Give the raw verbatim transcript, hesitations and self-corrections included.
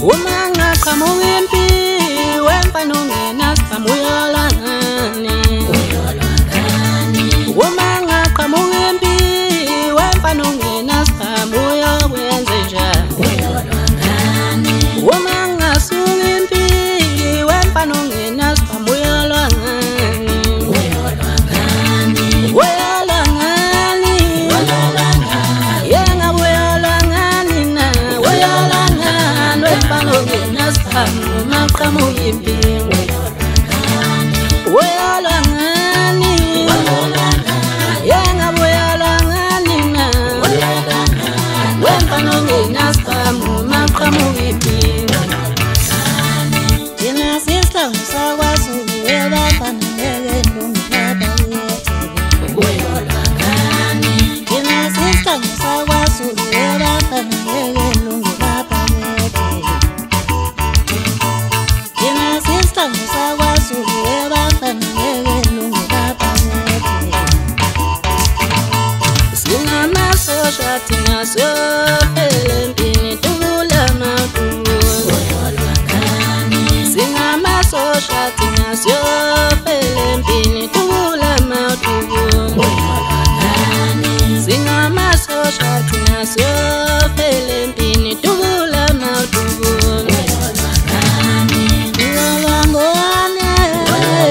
Uma ngaqhamuka impi wemfana ongenasihamu uyolwa ngani? Uma ngaqhamuka impi wemfana ongenasihamu uyokwenze njani? Uma ngasuka impi wemfana ongenasihamu uyolwa ngani? Uyolwa ngani? Yenga uyolwa ngani na? Uyolwa ngani wemfana ongenasihamu maqhamuka impi? Uyolwa ngani? Yenga uyolwa ngani na? Wemfana ongenasihamu maqhamuka impi? Thina sisihlangu sakwaZulu ebafana ngeke lungilapha yethu. Thina sisihlangu sakwaZulu ebafana ngeke lungilapha yethu. Thina sisihlangu sakwaZulu ebafana ngeke lungilapha yethu. Singamasosha thina siyophela empini tubula amaqhubu. Singamasosha